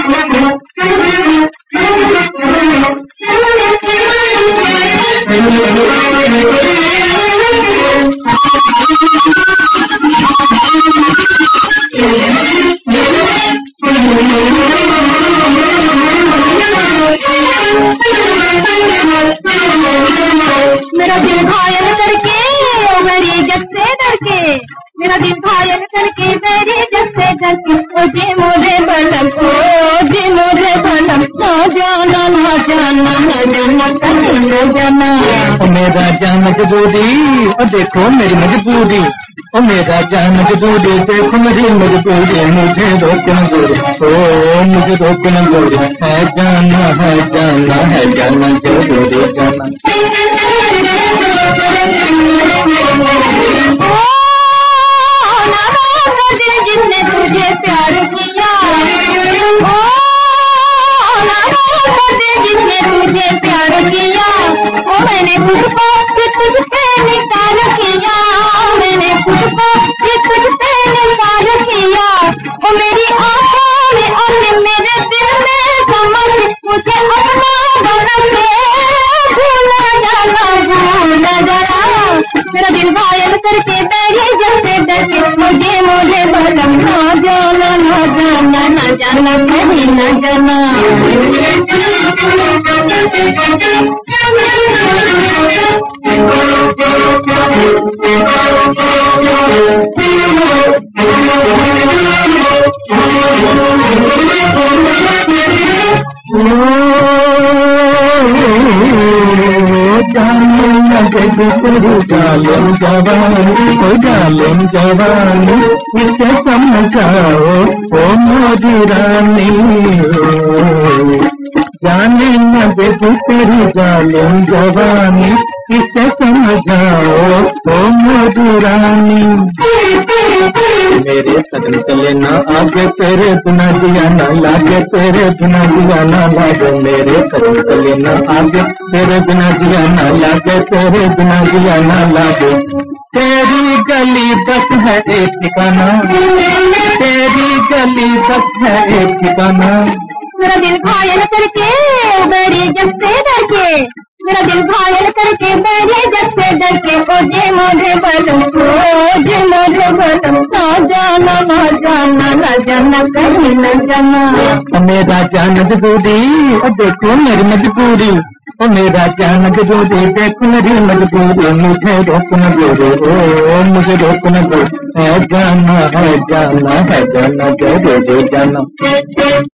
मेरा दिल घायल करके मेरी जग से डर के, मेरा दिल घायल करके मेरी जग से डर के, ओ जी मोरे बलम, ओ जी मोरे बलम, ना जाना ना जाना ना जाना कहीं ना जाना। ओ मेरा जान मजबूरी, ओ देखो मेरी मजबूरी, ओ मेरा जान मजबूरी, देखो मेरी मजबूरी, मुझे रोकना गोरी, ओ मुझे रोकना गोरी, है जाना है जाना है जाना जरूरी जाना। जिसने तुझे प्यार किया, ओ जिसने तुझे प्यार किया, ओ मैंने खुद को तुझसे निकाल किया, मैंने खुद को तुझसे निकाल किया, ओ मेरी आंखों में और मेरे दिल में समझ, मुझे अपना बना के भूला जाना, मेरा दिल घायल करके मेरी जग से डर के, मुझे मोरे बलम, ना जाना ना जाना ना जाना कहीं ना जाना। जालिम जवानी, ओ जालिम जवानी, इसे समझाओ ओ मोरी रानी, जाने न दे तेरी जालिम जवानी, इसे समझाओ ओ मोरी रानी। मेरे कदम चले ना आगे तेरे बिना जिया ना लागे, तेरे बिना जिया ना लागे, मेरे कदम चले ना आगे तेरे बिना जिया ना लागे, तेरे बिना जिया ना लागे। तेरी गली बस है एक ठिकाना, तेरी गली बस है एक ठिकाना। मेरा दिल घायल करके मेरी जग से डर के, मेरा दिल घायल करके मेरी जग से डर के, ओ जे मोरे बलम, ओ जे मोरे बलम, ना जाना ना जाना ना जाना कहीं ना जाना। मेरा जान मजबूरी, ओ देखो मेरी मजबूरी, ओ मेरा जान मजबूरी, देखो मेरी मजबूरी, मुझे रोकना गोरी, ओ मुझे रोकना गोरी, है जाना है जाना है जाना जरूरी जाना।